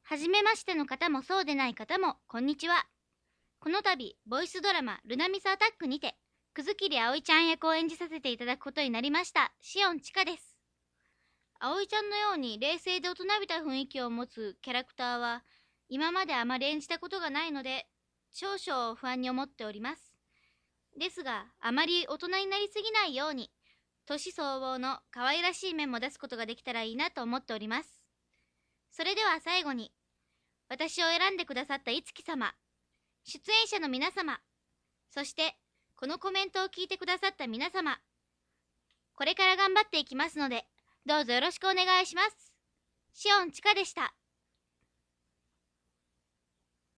はじめましての方もそうでない方も、こんにちは。この度、ボイスドラマ、ルナミスアタックにて、葛切葵ちゃん役を演じさせていただくことになりました、シオンチカです。葵ちゃんのように冷静で大人びた雰囲気を持つキャラクターは、今まであまり演じたことがないので、少々不安に思っております。ですが、あまり大人になりすぎないように、年相応の可愛らしい面も出すことができたらいいなと思っております。それでは最後に、私を選んでくださったいつき様、出演者の皆様、そしてこのコメントを聞いてくださった皆様、これから頑張っていきますので、どうぞよろしくお願いします。シオンチカでした。